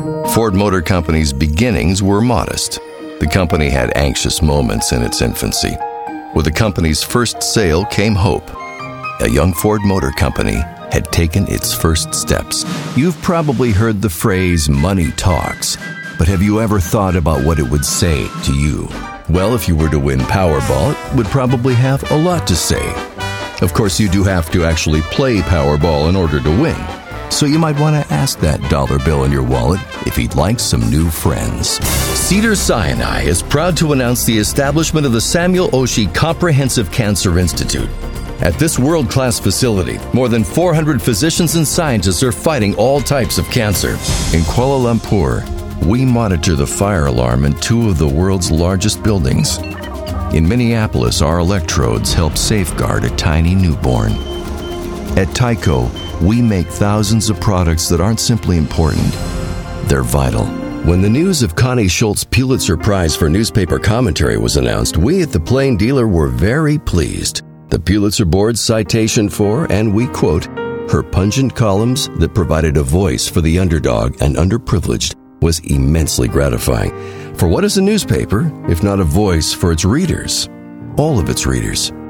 Ford Motor Company's beginnings were modest. The company had anxious moments in its infancy. With the company's first sale came hope. A young Ford Motor Company had taken its first steps. You've probably heard the phrase, money talks, but have you ever thought about what it would say to you? Well, if you were to win Powerball, it would probably have a lot to say. Of course, you do have to actually play Powerball in order to win. So you might want to ask that dollar bill in your wallet if he'd like some new friends. Cedars-Sinai is proud to announce the establishment of the Samuel Oshie Comprehensive Cancer Institute. At this world-class facility, more than 400 physicians and scientists are fighting all types of cancer. In Kuala Lumpur, we monitor the fire alarm in two of the world's largest buildings. In Minneapolis, our electrodes help safeguard a tiny newborn. At Tyco, we make thousands of products that aren't simply important, they're vital. When the news of Connie Schultz's Pulitzer Prize for newspaper commentary was announced, we at the Plain Dealer were very pleased. The Pulitzer Board's citation for, and we quote, her pungent columns that provided a voice for the underdog and underprivileged was immensely gratifying. For what is a newspaper, if not a voice for its readers? All of its readers.